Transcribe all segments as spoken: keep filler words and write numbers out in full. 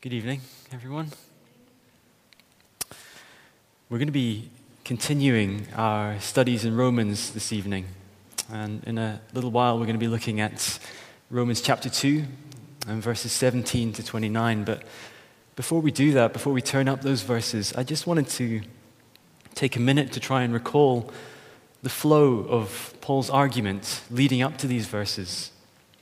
Good evening, everyone. We're going to be continuing our studies in Romans this evening. And in a little while, we're going to be looking at Romans chapter two and verses seventeen to twenty-nine. But before we do that, before we turn up those verses, I just wanted to take a minute to try and recall the flow of Paul's argument leading up to these verses.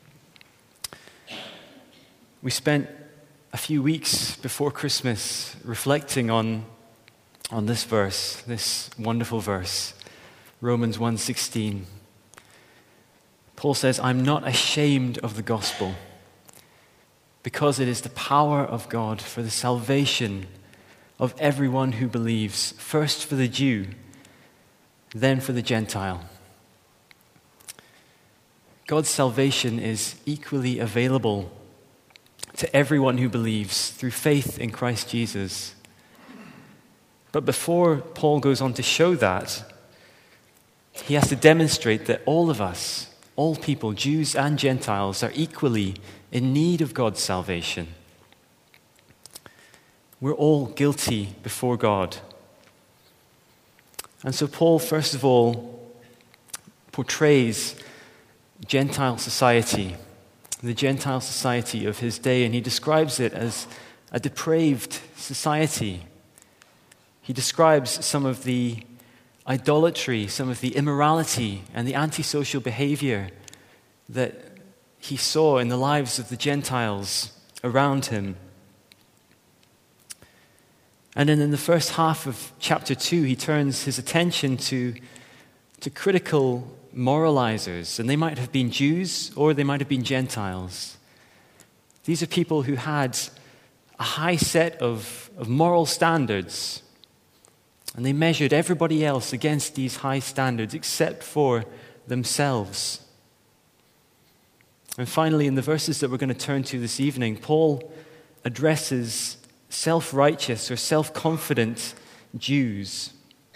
We spent a few weeks before Christmas reflecting on, on this verse, this wonderful verse, Romans one sixteen. Paul says, "I'm not ashamed of the gospel, because it is the power of God for the salvation of everyone who believes, first for the Jew, then for the Gentile." God's salvation is equally available to everyone who believes through faith in Christ Jesus. But before Paul goes on to show that, he has to demonstrate that all of us, all people, Jews and Gentiles, are equally in need of God's salvation. We're all guilty before God. And so Paul, first of all, portrays Gentile society, the Gentile society of his day, and he describes it as a depraved society. He describes some of the idolatry, some of the immorality, and the antisocial behavior that he saw in the lives of the Gentiles around him. And then in the first half of chapter two, he turns his attention to, to critical moralizers, and they might have been Jews or they might have been Gentiles. These are people who had a high set of, of moral standards, and they measured everybody else against these high standards except for themselves. And finally, in the verses that we're going to turn to this evening, Paul addresses self-righteous or self-confident Jews.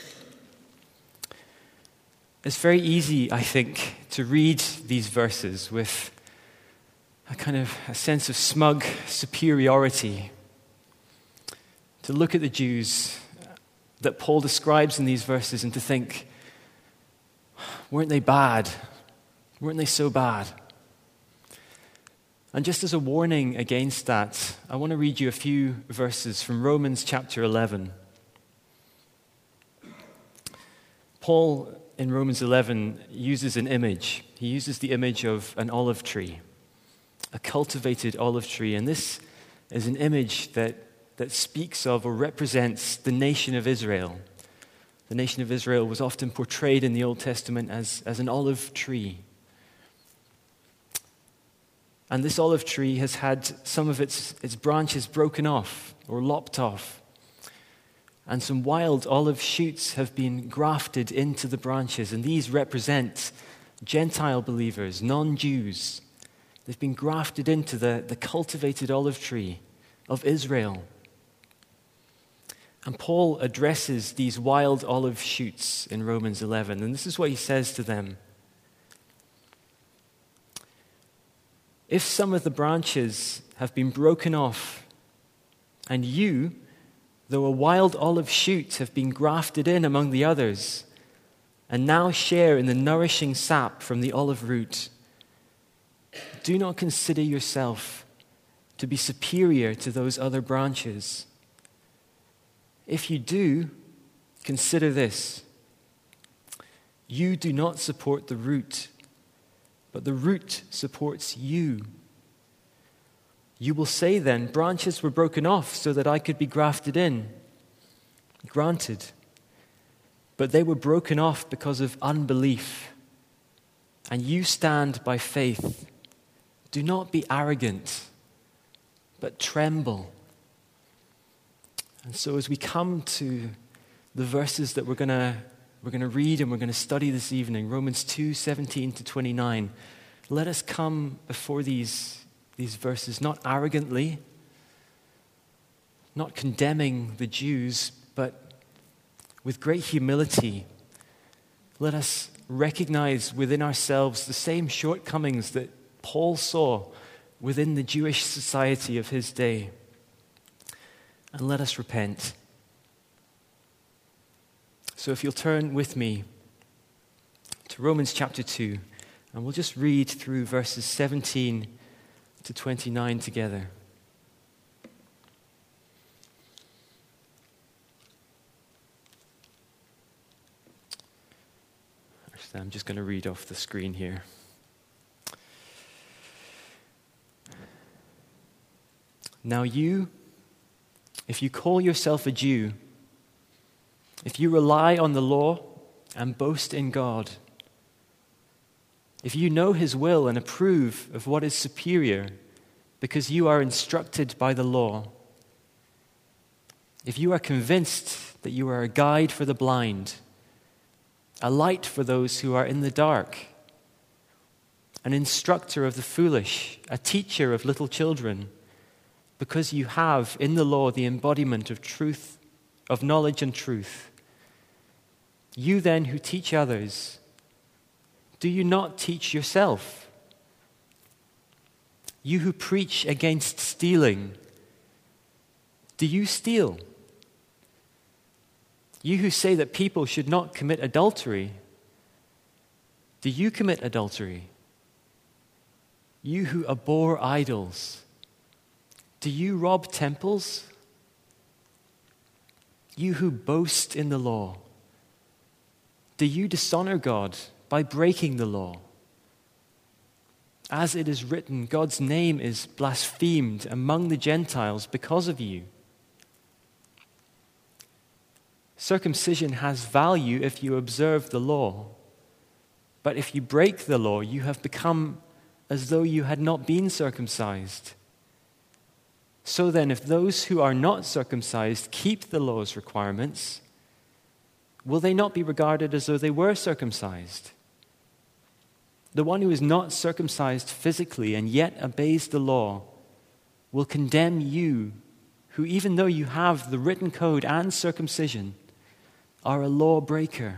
It's very easy, I think, to read these verses with a kind of a sense of smug superiority. To look at the Jews that Paul describes in these verses and to think, weren't they bad? Weren't they so bad? And just as a warning against that, I want to read you a few verses from Romans chapter eleven. Paul, in Romans eleven, uses an image. He uses the image of an olive tree, a cultivated olive tree. And this is an image that, that speaks of or represents the nation of Israel. The nation of Israel was often portrayed in the Old Testament as, as an olive tree. And this olive tree has had some of its, its branches broken off or lopped off. And some wild olive shoots have been grafted into the branches, and these represent Gentile believers, non-Jews. They've been grafted into the, the cultivated olive tree of Israel. And Paul addresses these wild olive shoots in Romans eleven, and this is what he says to them. "If some of the branches have been broken off, and you, though a wild olive shoot, have been grafted in among the others, and now share in the nourishing sap from the olive root, do not consider yourself to be superior to those other branches. If you do, consider this: you do not support the root, but the root supports you. You will say then, branches were broken off so that I could be grafted in. Granted. But they were broken off because of unbelief. And you stand by faith. Do not be arrogant, but tremble." And so as we come to the verses that we're going to we're going to read and we're going to study this evening, Romans two seventeen to twenty-nine, let us come before these These verses, not arrogantly, not condemning the Jews, but with great humility. Let us recognize within ourselves the same shortcomings that Paul saw within the Jewish society of his day. and let us repent. So if you'll turn with me to Romans chapter two, and we'll just read through verses seventeen to twenty-nine together. Actually, I'm just going to read off the screen here. Now you, if you call yourself a Jew, if you rely on the law and boast in God, if you know His will and approve of what is superior because you are instructed by the law, if you are convinced that you are a guide for the blind, a light for those who are in the dark, an instructor of the foolish, a teacher of little children, because you have in the law the embodiment of truth, of knowledge and truth, you then who teach others, do you not teach yourself? You who preach against stealing, do you steal? You who say that people should not commit adultery, do you commit adultery? You who abhor idols, do you rob temples? You who boast in the law, do you dishonor God by breaking the law? As it is written, God's name is blasphemed among the Gentiles because of you. Circumcision has value if you observe the law, but if you break the law, you have become as though you had not been circumcised. So then, if those who are not circumcised keep the law's requirements, will they not be regarded as though they were circumcised? The one who is not circumcised physically and yet obeys the law will condemn you, who even though you have the written code and circumcision, are a lawbreaker.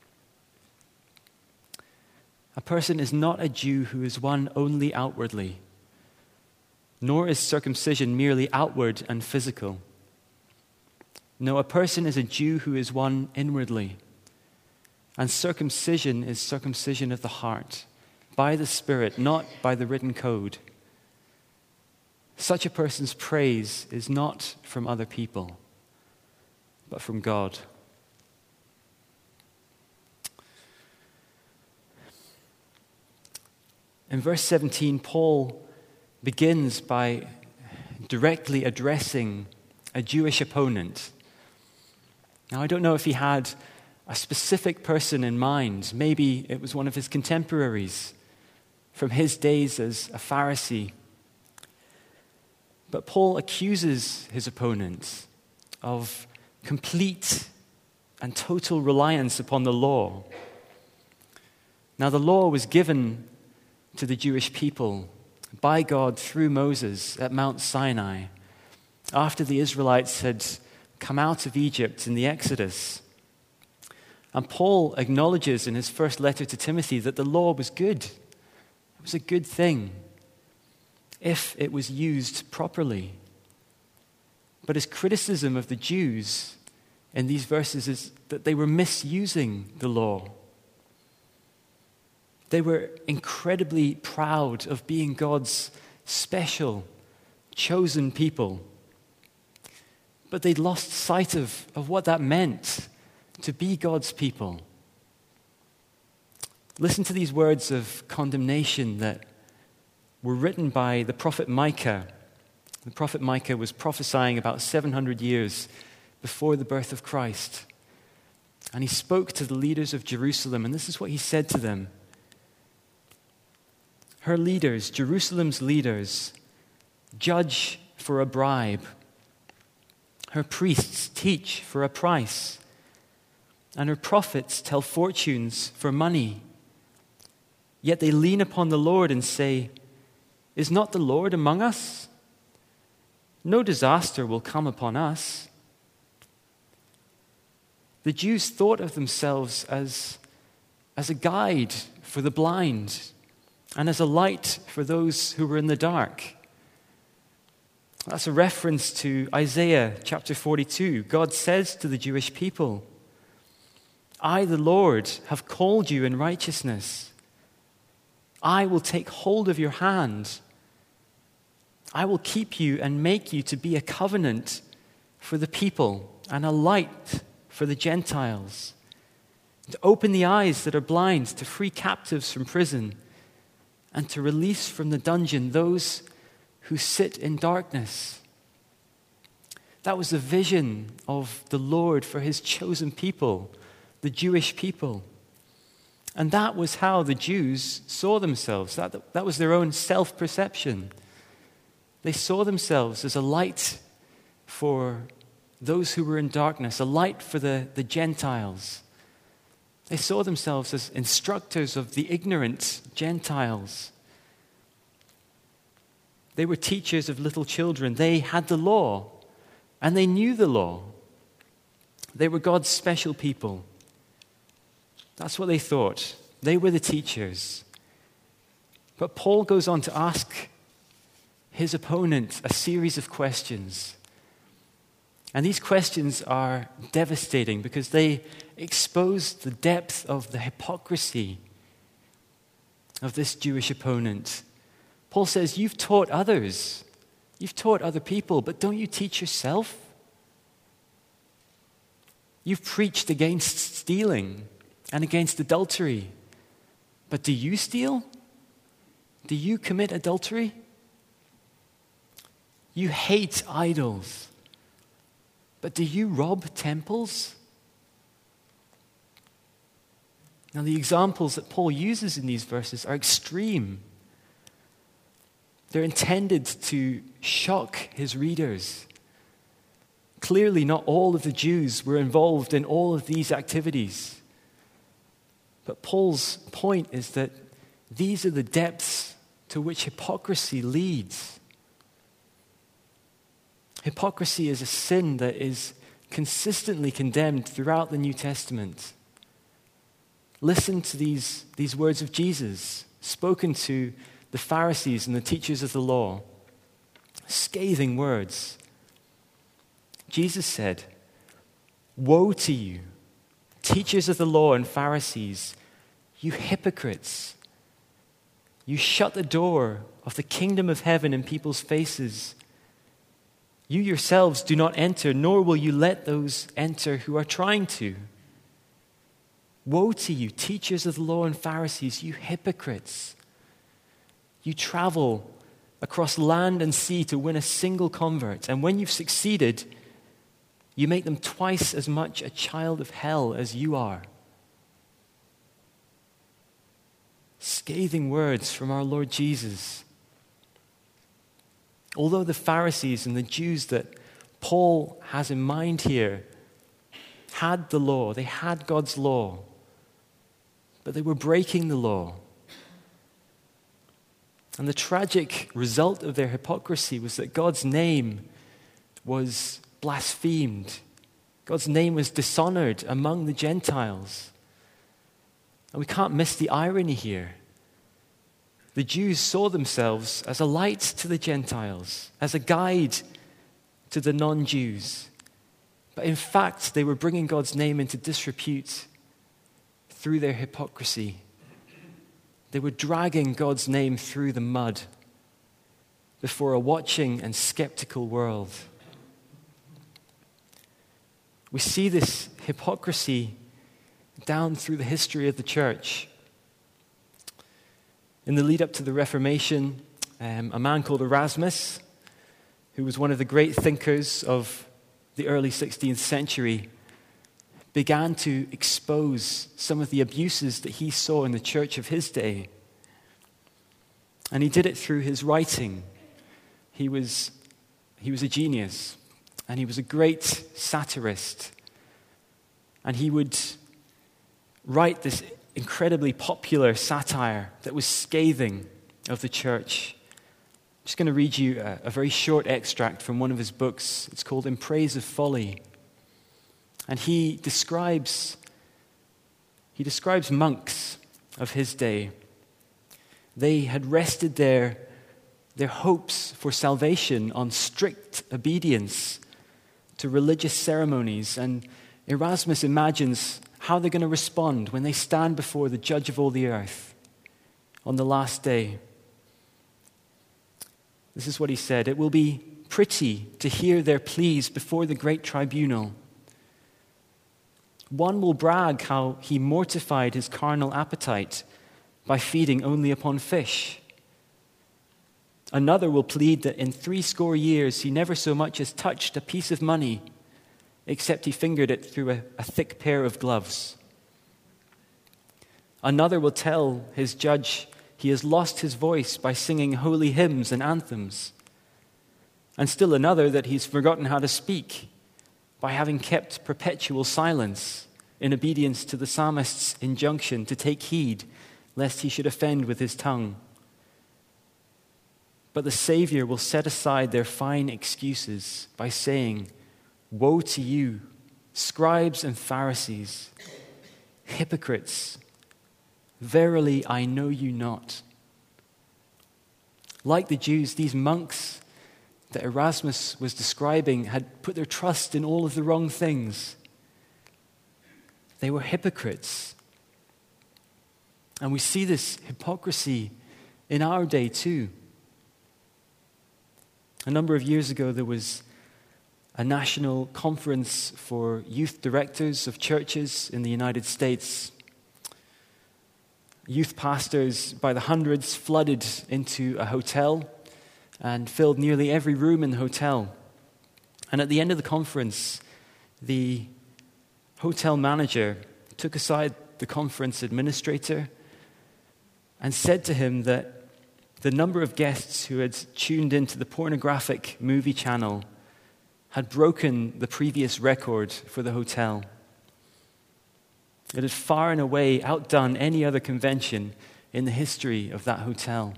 A person is not a Jew who is one only outwardly, nor is circumcision merely outward and physical. No, a person is a Jew who is one inwardly, and circumcision is circumcision of the heart, by the Spirit, not by the written code. Such a person's praise is not from other people, but from God. In verse seventeen, Paul begins by directly addressing a Jewish opponent. Now, I don't know if he had a specific person in mind. Maybe it was one of his contemporaries from his days as a Pharisee. But Paul accuses his opponent of complete and total reliance upon the law. Now, the law was given to the Jewish people by God through Moses at Mount Sinai after the Israelites had come out of Egypt in the Exodus. And Paul acknowledges in his first letter to Timothy that the law was good. It was a good thing if it was used properly. But his criticism of the Jews in these verses is that they were misusing the law. They were incredibly proud of being God's special, chosen people. But they'd lost sight of, of what that meant to be God's people. Listen to these words of condemnation that were written by the prophet Micah. The prophet Micah was prophesying about seven hundred years before the birth of Christ. And he spoke to the leaders of Jerusalem, and this is what he said to them. Her leaders, Jerusalem's leaders, judge for a bribe. Her priests teach for a price, and her prophets tell fortunes for money. Yet they lean upon the Lord and say, "Is not the Lord among us? No disaster will come upon us." The Jews thought of themselves as, as a guide for the blind and as a light for those who were in the dark. That's a reference to Isaiah chapter forty-two. God says to the Jewish people, I, the Lord, have called you in righteousness. I will take hold of your hand. I will keep you and make you to be a covenant for the people and a light for the Gentiles, to open the eyes that are blind, to free captives from prison, and to release from the dungeon those who sit in darkness. That was the vision of the Lord for his chosen people, the Jewish people. And that was how the Jews saw themselves. That, that was their own self-perception. They saw themselves as a light for those who were in darkness, a light for the, the Gentiles. They saw themselves as instructors of the ignorant Gentiles. They were teachers of little children. They had the law, and they knew the law. They were God's special people. That's what they thought. They were the teachers. But Paul goes on to ask his opponent a series of questions. And these questions are devastating because they expose the depth of the hypocrisy of this Jewish opponent. Paul says, you've taught others, you've taught other people, but don't you teach yourself? You've preached against stealing and against adultery, but do you steal? Do you commit adultery? You hate idols, but do you rob temples? Now, the examples that Paul uses in these verses are extreme. They're intended to shock his readers. Clearly, not all of the Jews were involved in all of these activities. But Paul's point is that these are the depths to which hypocrisy leads. Hypocrisy is a sin that is consistently condemned throughout the New Testament. Listen to these, these words of Jesus, spoken to the Pharisees and the teachers of the law. Scathing words. Jesus said, "Woe to you, teachers of the law and Pharisees, you hypocrites! You shut the door of the kingdom of heaven in people's faces. You yourselves do not enter, nor will you let those enter who are trying to. Woe to you, teachers of the law and Pharisees, you hypocrites! You travel across land and sea to win a single convert, and when you've succeeded, you make them twice as much a child of hell as you are." Scathing words from our Lord Jesus. Although the Pharisees and the Jews that Paul has in mind here had the law, they had God's law, but they were breaking the law. And the tragic result of their hypocrisy was that God's name was blasphemed. God's name was dishonored among the Gentiles. And we can't miss the irony here. The Jews saw themselves as a light to the Gentiles, as a guide to the non-Jews. But in fact, they were bringing God's name into disrepute through their hypocrisy. They were dragging God's name through the mud before a watching and skeptical world. We see this hypocrisy down through the history of the church. In the lead up to the Reformation, um, a man called Erasmus, who was one of the great thinkers of the early sixteenth century, began to expose some of the abuses that he saw in the church of his day. And he did it through his writing. He was, he was a genius, and he was a great satirist. And he would write this incredibly popular satire that was scathing of the church. I'm just going to read you a, a very short extract from one of his books. It's called In Praise of Folly. And he describes, he describes monks of his day. They had rested their their hopes for salvation on strict obedience to religious ceremonies. And Erasmus imagines how they're going to respond when they stand before the judge of all the earth on the last day. This is what he said: "It will be pretty to hear their pleas before the great tribunal. One will brag how he mortified his carnal appetite by feeding only upon fish. Another will plead that in three score years he never so much as touched a piece of money, except he fingered it through a, a thick pair of gloves. Another will tell his judge he has lost his voice by singing holy hymns and anthems. And still another that he's forgotten how to speak by having kept perpetual silence in obedience to the psalmist's injunction to take heed lest he should offend with his tongue. But the Savior will set aside their fine excuses by saying, 'Woe to you, scribes and Pharisees, hypocrites! Verily I know you not.'" Like the Jews, these monks that Erasmus was describing had put their trust in all of the wrong things. They were hypocrites. And we see this hypocrisy in our day too. A number of years ago, there was a national conference for youth directors of churches in the United States. Youth pastors by the hundreds flooded into a hotel and filled nearly every room in the hotel. And at the end of the conference, the hotel manager took aside the conference administrator and said to him that the number of guests who had tuned into the pornographic movie channel had broken the previous record for the hotel. It had far and away outdone any other convention in the history of that hotel.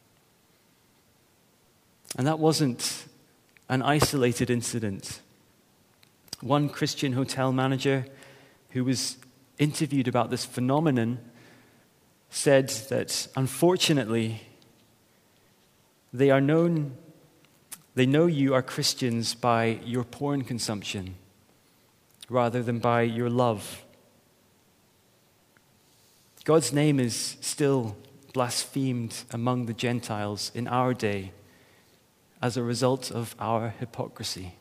And that wasn't an isolated incident. One Christian hotel manager who was interviewed about this phenomenon said that unfortunately they are known, they know you are Christians by your porn consumption rather than by your love. God's name is still blasphemed among the Gentiles in our day as a result of our hypocrisy.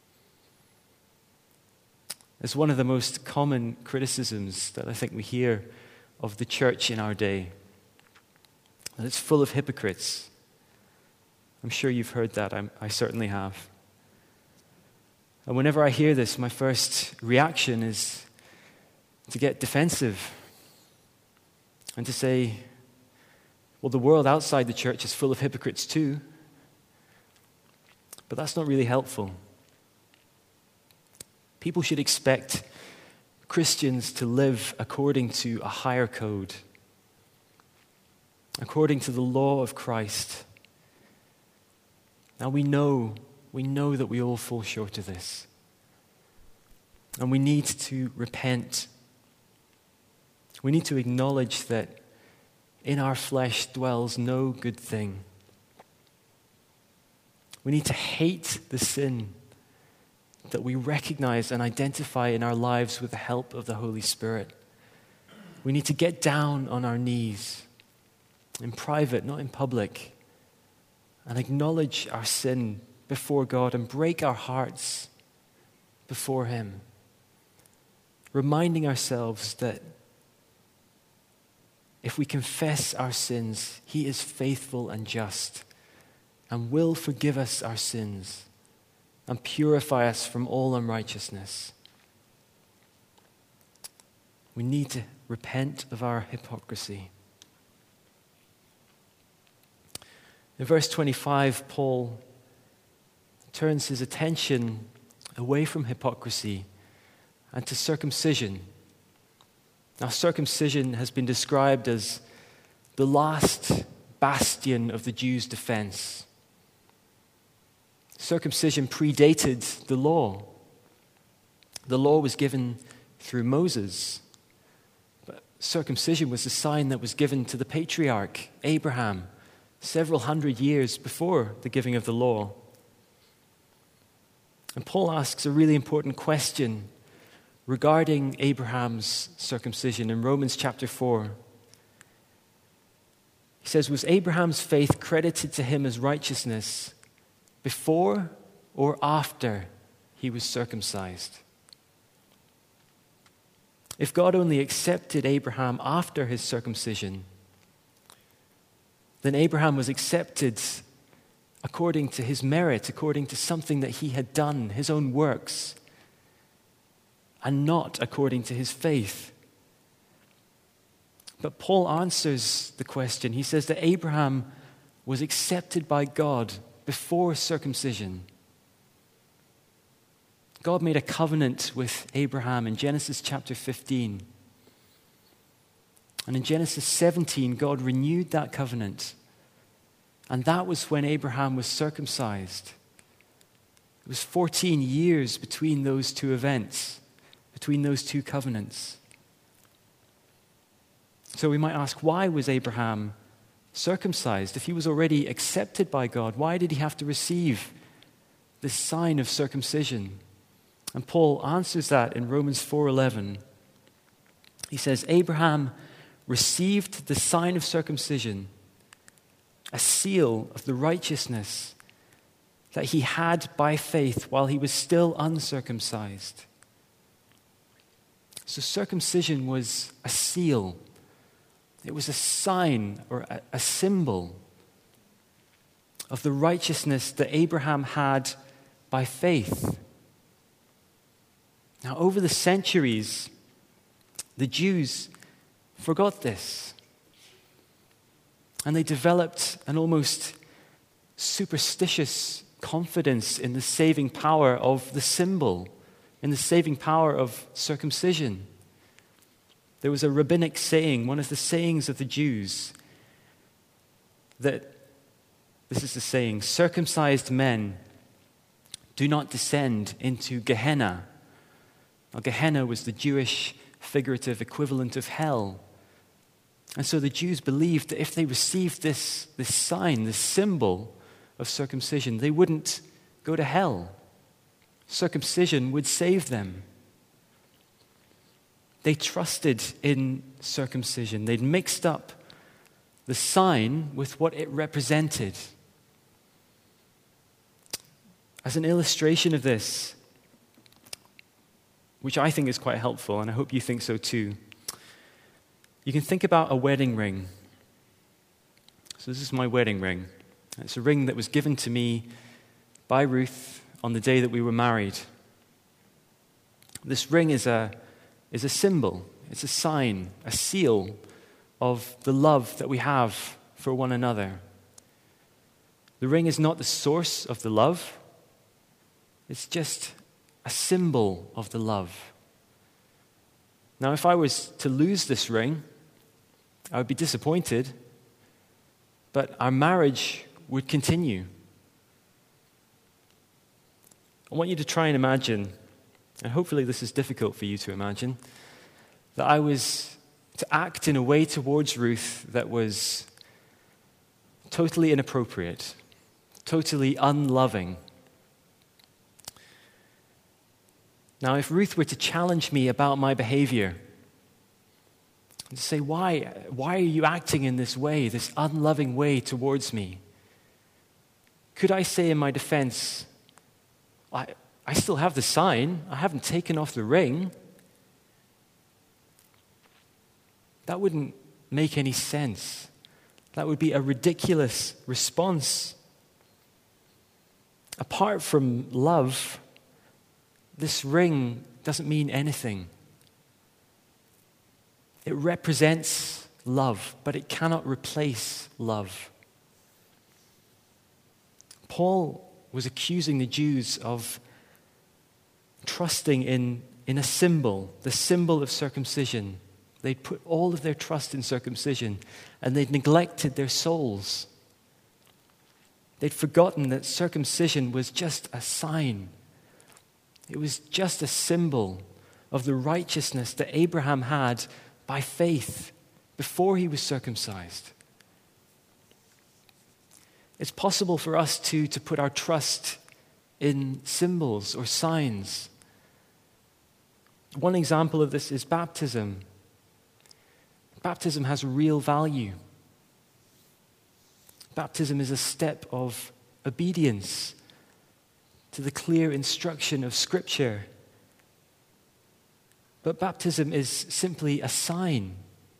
It's one of the most common criticisms that I think we hear of the church in our day, that it's full of hypocrites. I'm sure you've heard that. I'm, I certainly have. And whenever I hear this, my first reaction is to get defensive and to say, well, the world outside the church is full of hypocrites too. But that's not really helpful. People should expect Christians to live according to a higher code, according to the law of Christ. Now we know, we know that we all fall short of this. And we need to repent. We need to acknowledge that in our flesh dwells no good thing. We need to hate the sin that we recognize and identify in our lives with the help of the Holy Spirit. We need to get down on our knees in private, not in public, and acknowledge our sin before God and break our hearts before Him, reminding ourselves that if we confess our sins, He is faithful and just and will forgive us our sins and purify us from all unrighteousness. We need to repent of our hypocrisy. In verse twenty-five, Paul turns his attention away from hypocrisy and to circumcision. Now, circumcision has been described as the last bastion of the Jews' defense. Circumcision predated the law. The law was given through Moses, but circumcision was a sign that was given to the patriarch, Abraham, several hundred years before the giving of the law. And Paul asks a really important question regarding Abraham's circumcision in Romans chapter four. He says, was Abraham's faith credited to him as righteousness before or after he was circumcised? If God only accepted Abraham after his circumcision, then Abraham was accepted according to his merit, according to something that he had done, his own works, and not according to his faith. But Paul answers the question. He says that Abraham was accepted by God before circumcision. God made a covenant with Abraham in Genesis chapter fifteen. And in Genesis seventeen, God renewed that covenant. And that was when Abraham was circumcised. It was fourteen years between those two events, between those two covenants. So we might ask, why was Abraham circumcised? If he was already accepted by God, why did he have to receive this sign of circumcision? And Paul answers that in Romans four eleven. He says, Abraham received the sign of circumcision, a seal of the righteousness that he had by faith while he was still uncircumcised. So circumcision was a seal. It was a sign or a, a symbol of the righteousness that Abraham had by faith. Now, over the centuries, the Jews forgot this. And they developed an almost superstitious confidence in the saving power of the symbol, in the saving power of circumcision. There was a rabbinic saying, one of the sayings of the Jews, that, this is the saying, circumcised men do not descend into Gehenna. Now, Gehenna was the Jewish figurative equivalent of hell. And so the Jews believed that if they received this, this sign, this symbol of circumcision, they wouldn't go to hell. Circumcision would save them. They trusted in circumcision. They'd mixed up the sign with what it represented. As an illustration of this, which I think is quite helpful, and I hope you think so too, you can think about a wedding ring. So this is my wedding ring. It's a ring that was given to me by Ruth on the day that we were married. This ring is a is a symbol, it's a sign, a seal of the love that we have for one another. The ring is not the source of the love, it's just a symbol of the love. Now, if I was to lose this ring, I would be disappointed, but our marriage would continue. I want you to try and imagine, and hopefully this is difficult for you to imagine, that I was to act in a way towards Ruth that was totally inappropriate, totally unloving. Now, if Ruth were to challenge me about my behavior, and to say, why, why are you acting in this way, this unloving way towards me? Could I say in my defense, I, I still have the sign, I haven't taken off the ring? That wouldn't make any sense. That would be a ridiculous response. Apart from love, this ring doesn't mean anything. It represents love, but it cannot replace love. Paul was accusing the Jews of trusting in, in a symbol, the symbol of circumcision. They'd put all of their trust in circumcision, and they'd neglected their souls. They'd forgotten that circumcision was just a sign. It was just a symbol of the righteousness that Abraham had by faith before he was circumcised. It's possible for us to, to put our trust in symbols or signs. One example of this is baptism. Baptism has real value. Baptism is a step of obedience to the clear instruction of Scripture. But baptism is simply a sign.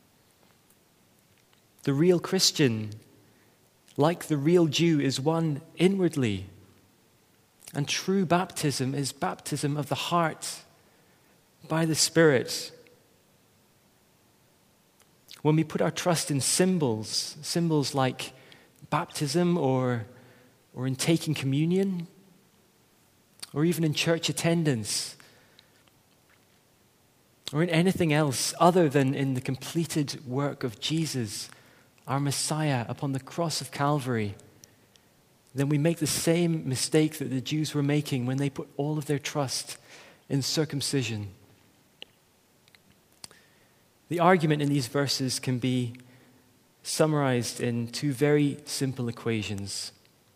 The real Christian, like the real Jew, is one inwardly. And true baptism is baptism of the heart by the Spirit. When we put our trust in symbols, symbols like baptism or, or in taking communion, or even in church attendance, or in anything else other than in the completed work of Jesus, our Messiah, upon the cross of Calvary, then we make the same mistake that the Jews were making when they put all of their trust in circumcision. The argument in these verses can be summarized in two very simple equations.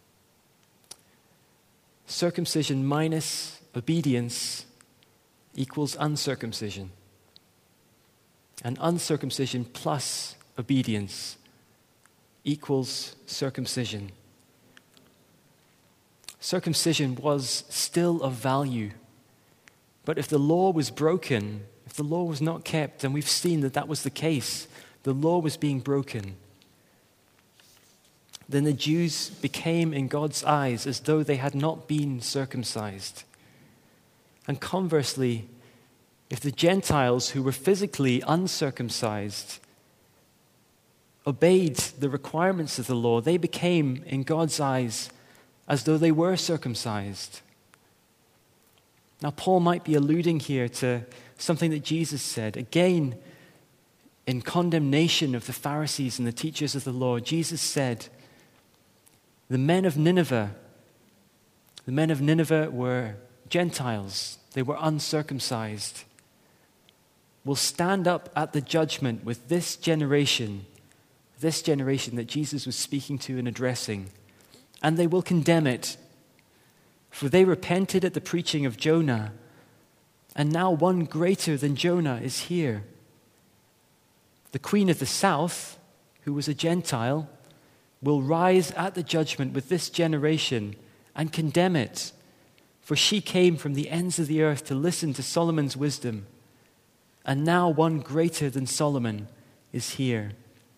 Circumcision minus obedience equals uncircumcision. And uncircumcision plus obedience equals circumcision. Circumcision was still of value. But if the law was broken, if the law was not kept, and we've seen that that was the case, the law was being broken, then the Jews became in God's eyes as though they had not been circumcised. And conversely, if the Gentiles who were physically uncircumcised obeyed the requirements of the law, they became in God's eyes as though they were circumcised. Now, Paul might be alluding here to something that Jesus said. Again, in condemnation of the Pharisees and the teachers of the law, Jesus said, the men of Nineveh, the men of Nineveh were Gentiles. They were uncircumcised. Will stand up at the judgment with this generation, this generation that Jesus was speaking to and addressing, and they will condemn it. For they repented at the preaching of Jonah, and now one greater than Jonah is here. The queen of the south, who was a Gentile, will rise at the judgment with this generation and condemn it. For she came from the ends of the earth to listen to Solomon's wisdom, and now one greater than Solomon is here.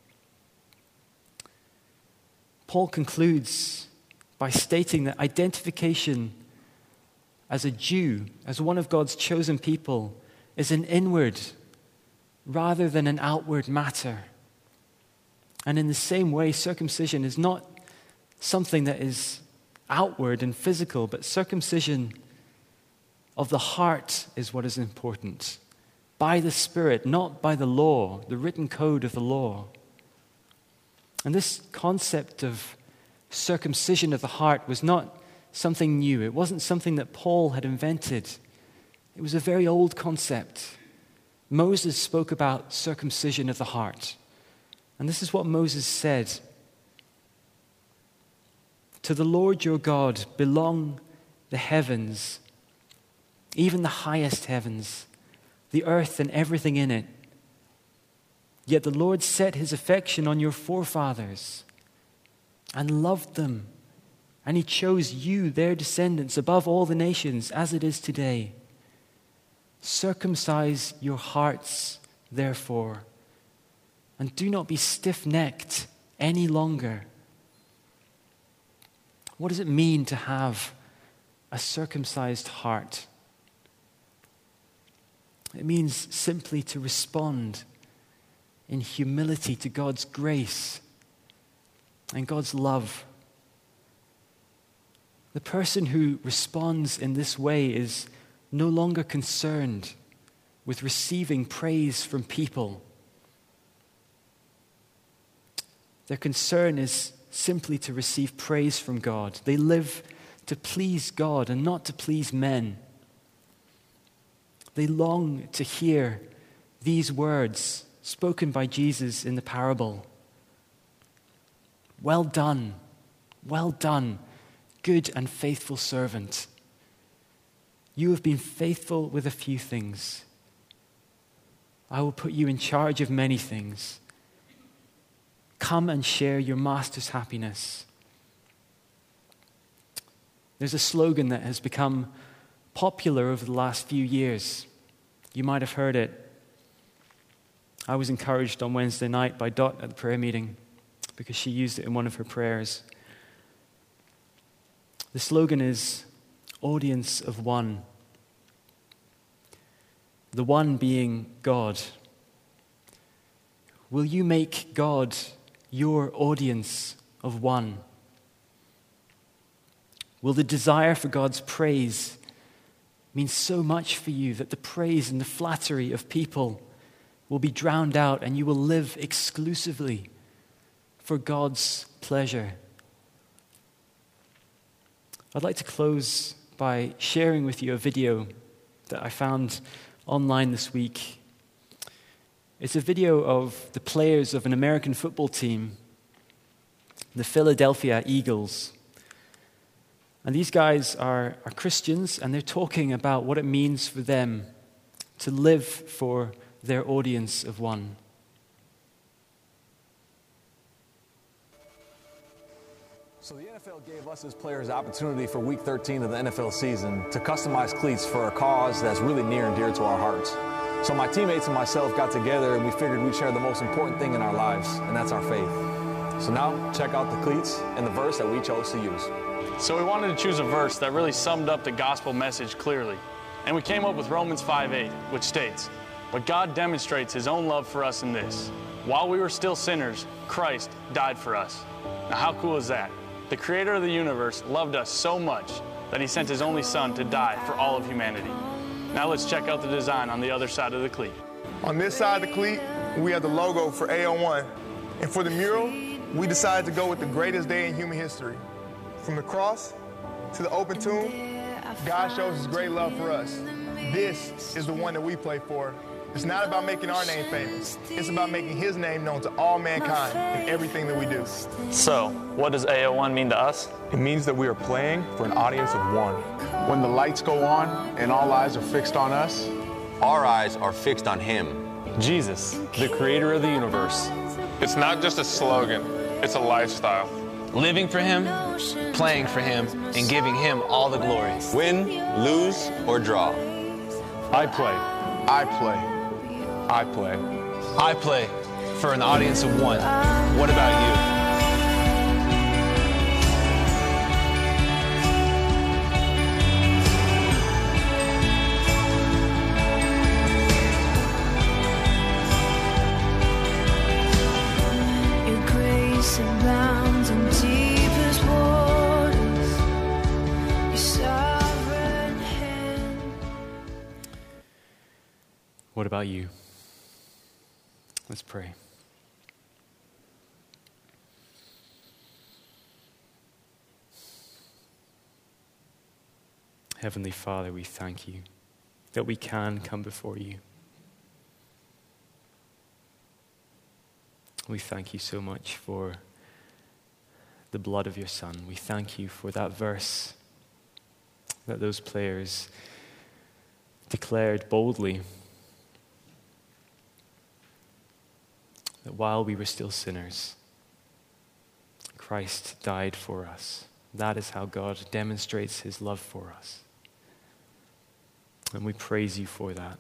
Paul concludes by stating that identification as a Jew, as one of God's chosen people, is an inward rather than an outward matter. And in the same way, circumcision is not something that is outward and physical, but circumcision of the heart is what is important. By the Spirit, not by the law, the written code of the law. And this concept of circumcision of the heart was not something new. It wasn't something that Paul had invented. It was a very old concept. Moses spoke about circumcision of the heart. And this is what Moses said. To the Lord your God belong the heavens, even the highest heavens, the earth and everything in it. Yet the Lord set his affection on your forefathers and loved them, and he chose you, their descendants, above all the nations, as it is today. Circumcise your hearts, therefore, and do not be stiff-necked any longer. What does it mean to have a circumcised heart? It means simply to respond in humility to God's grace and God's love. The person who responds in this way is no longer concerned with receiving praise from people. Their concern is simply to receive praise from God. They live to please God and not to please men. They long to hear these words spoken by Jesus in the parable. Well done, Well done, good and faithful servant. You have been faithful with a few things. I will put you in charge of many things. Come and share your master's happiness. There's a slogan that has become popular over the last few years. You might have heard it. I was encouraged on Wednesday night by Dot at the prayer meeting because she used it in one of her prayers. The slogan is, audience of one. The one being God. Will you make God your audience of one? Will the desire for God's praise mean so much for you that the praise and the flattery of people will be drowned out and you will live exclusively for God's pleasure? I'd like to close by sharing with you a video that I found online this week. It's a video of the players of an American football team, the Philadelphia Eagles. And these guys are, are Christians, and they're talking about what it means for them to live for their audience of one. So the N F L gave us as players the opportunity for week thirteen of the N F L season to customize cleats for a cause that's really near and dear to our hearts. So my teammates and myself got together and we figured we'd share the most important thing in our lives, and that's our faith. So now check out the cleats and the verse that we chose to use. So we wanted to choose a verse that really summed up the gospel message clearly. And we came up with Romans five eight, which states, "But God demonstrates his own love for us in this. While we were still sinners, Christ died for us." Now how cool is that? The creator of the universe loved us so much that he sent his only son to die for all of humanity. Now let's check out the design on the other side of the cleat. On this side of the cleat, we have the logo for A O one. And for the mural, we decided to go with the greatest day in human history. From the cross to the open tomb, God shows his great love for us. This is the one that we play for. It's not about making our name famous. It's about making his name known to all mankind in everything that we do. So, what does A O one mean to us? It means that we are playing for an audience of one. When the lights go on and all eyes are fixed on us, our eyes are fixed on him. Jesus, the creator of the universe. It's not just a slogan, it's a lifestyle. Living for him, playing for him, and giving him all the glory. Win, lose, or draw. I play. I play. I play. I play for an audience of one. What about you? Your grace abounds in deepest waters. Your sovereign hand. What about you? Let's pray. Heavenly Father, we thank you that we can come before you. We thank you so much for the blood of your Son. We thank you for that verse that those players declared boldly, that while we were still sinners, Christ died for us. That is how God demonstrates his love for us. And we praise you for that.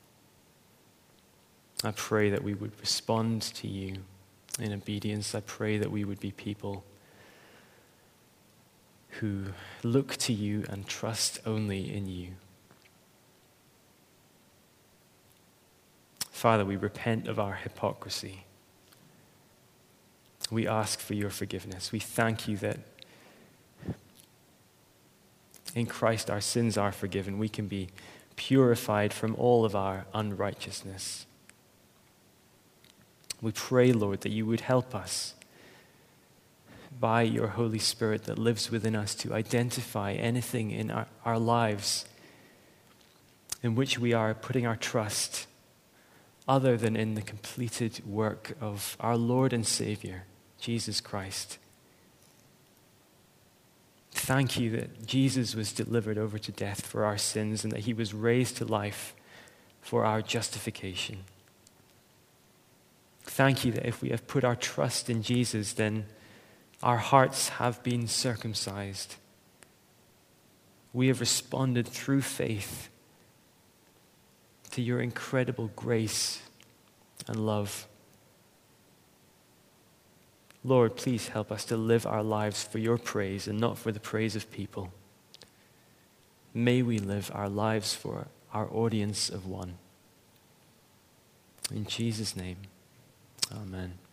I pray that we would respond to you in obedience. I pray that we would be people who look to you and trust only in you. Father, we repent of our hypocrisy. We ask for your forgiveness. We thank you that in Christ our sins are forgiven. We can be purified from all of our unrighteousness. We pray, Lord, that you would help us by your Holy Spirit that lives within us to identify anything in our, our lives in which we are putting our trust other than in the completed work of our Lord and Savior, Jesus Christ. Thank you that Jesus was delivered over to death for our sins and that he was raised to life for our justification. Thank you that if we have put our trust in Jesus, then our hearts have been circumcised. We have responded through faith to your incredible grace and love. Lord, please help us to live our lives for your praise and not for the praise of people. May we live our lives for our audience of one. In Jesus' name, amen.